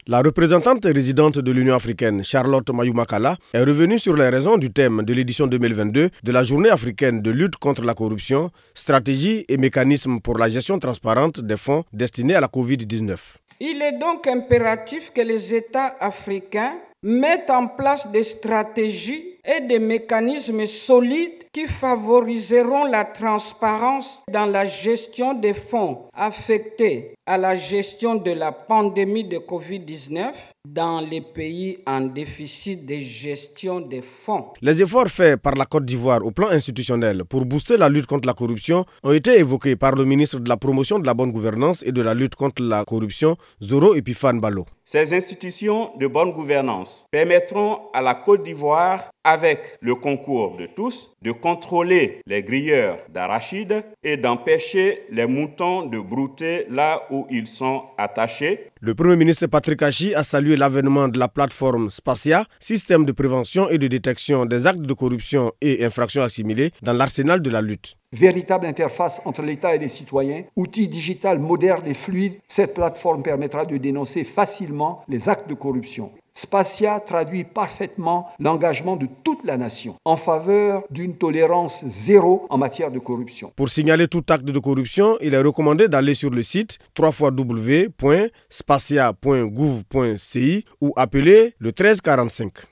La représentante résidente de l'Union africaine, Charlotte Mayoumakala, est revenue sur les raisons du thème de l'édition 2022 de la Journée africaine de lutte contre la corruption, stratégie et mécanismes pour la gestion transparente des fonds destinés à la Covid-19. Il est donc impératif que les États africains mettent en place des stratégies et des mécanismes solides qui favoriseront la transparence dans la gestion des fonds affectés à la gestion de la pandémie de Covid-19 dans les pays en déficit de gestion des fonds. Les efforts faits par la Côte d'Ivoire au plan institutionnel pour booster la lutte contre la corruption ont été évoqués par le ministre de la Promotion de la bonne gouvernance et de la lutte contre la corruption, Zoro Epifane Ballo. Ces institutions de bonne gouvernance permettront à la Côte d'Ivoire, avec le concours de tous, de contrôler les grilleurs d'arachides et d'empêcher les moutons de brouter là où ils sont attachés. Le Premier ministre Patrick Achi a salué l'avènement de la plateforme Spacia, système de prévention et de détection des actes de corruption et infractions assimilées dans l'arsenal de la lutte. Véritable interface entre l'État et les citoyens, outil digital moderne et fluide, cette plateforme permettra de dénoncer facilement les actes de corruption. Spacia traduit parfaitement l'engagement de toute la nation en faveur d'une tolérance zéro en matière de corruption. Pour signaler tout acte de corruption, il est recommandé d'aller sur le site www.spacia.gouv.ci ou appeler le 1345.